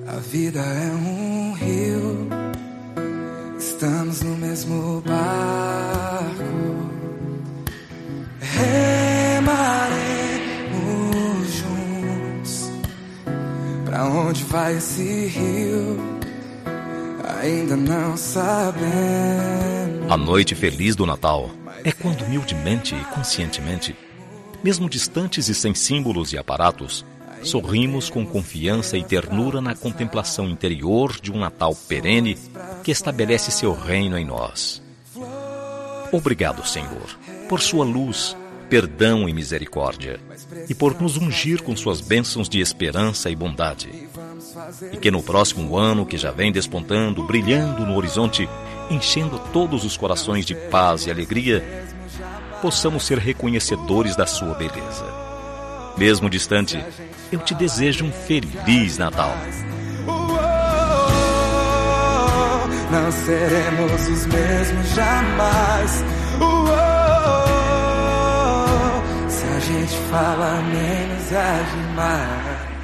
A vida é um rio, estamos no mesmo barco. Remaremos juntos. Pra onde vai esse rio? Ainda não sabemos. A noite feliz do Natal é quando humildemente e conscientemente, mesmo distantes e sem símbolos e aparatos, sorrimos com confiança e ternura na contemplação interior de um Natal perene que estabelece seu reino em nós. Obrigado, Senhor, por sua luz, perdão e misericórdia, e por nos ungir com suas bênçãos de esperança e bondade. E que no próximo ano que já vem despontando, brilhando no horizonte, enchendo todos os corações de paz e alegria, possamos ser reconhecedores da sua beleza. Mesmo distante, eu te desejo um Feliz Natal. Não seremos os mesmos jamais. Se a gente fala menos e age mais.